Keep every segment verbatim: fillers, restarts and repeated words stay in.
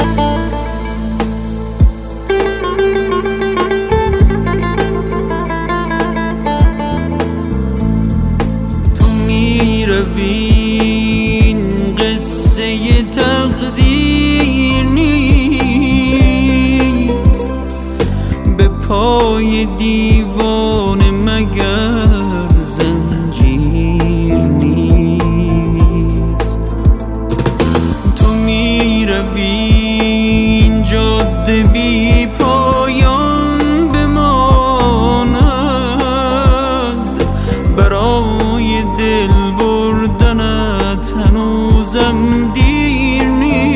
این قصه تقدیر نیست، به پای دیوان مگر زنجیر نیست. تو می روی این جاده بی پایان بماند، برای دل هنوزم دیر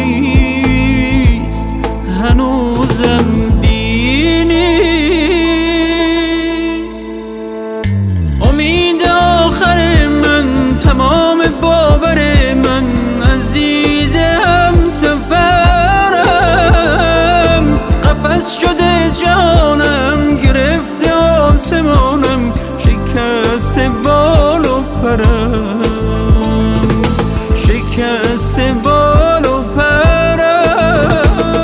نیست، هنوزم دیر نیست. امید آخر من، تمام باور من، عزیز همسفرم، قفس شده جانم، گرفته آسمانم، شکسته بال و پرم، شکسته بال و پرم.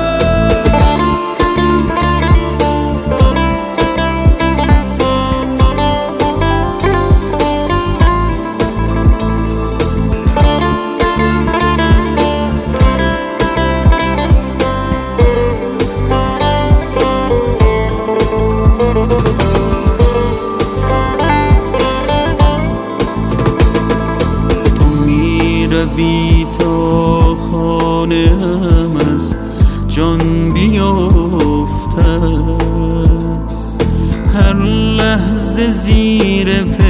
روی تا خانه هم از جان بیفتد، هر لحظه زیر